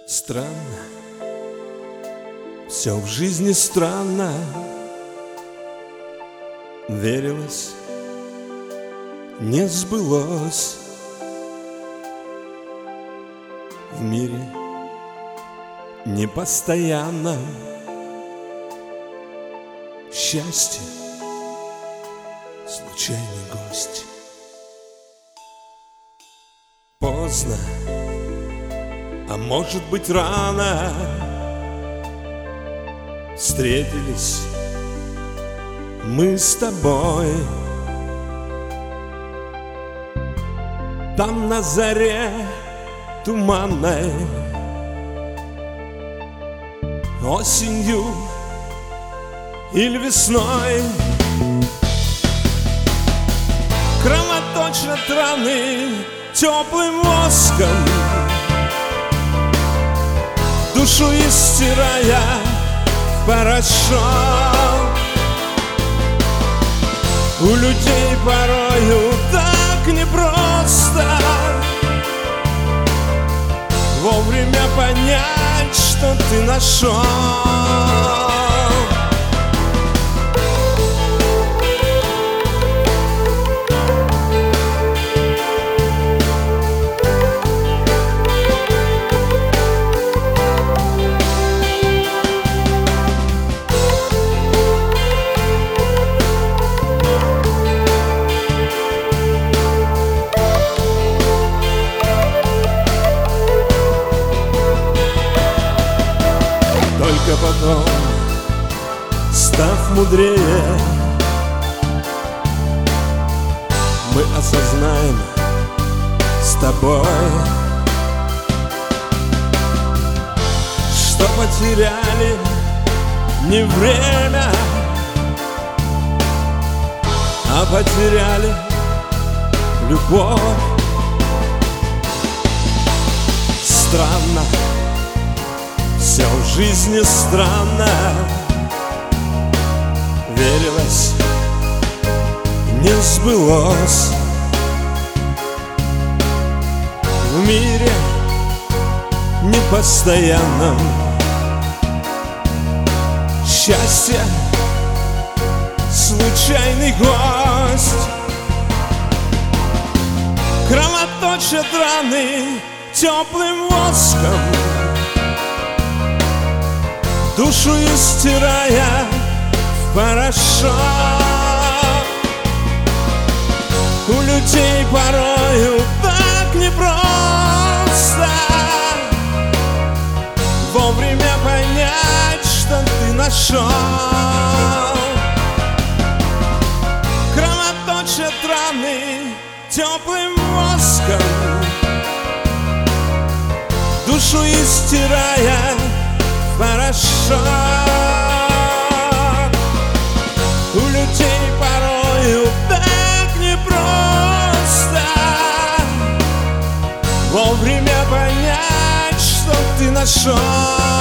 Странно, все в жизни странно. Верилось, не сбылось. В мире непостоянно счастье — случайный гость. Поздно, а может быть рано, встретились мы с тобой. Там на заре туманной, осенью или весной, кровоточат раны теплым воском, душу истирая в порошок. У людей порою так непросто вовремя понять, что ты нашел. Только потом, став мудрее, мы осознаем с тобой, что потеряли не время, а потеряли любовь. Странно, все в жизни странно. Верилось, не сбылось. В мире непостоянном счастье — случайный гость. Кровоточат раны теплым воском, душу истирая в порошок. У людей порою так непросто вовремя понять, что ты нашел. Кровоточат раны теплым воском, душу истирая порошок. У людей порою так непросто вовремя понять, что ты нашел.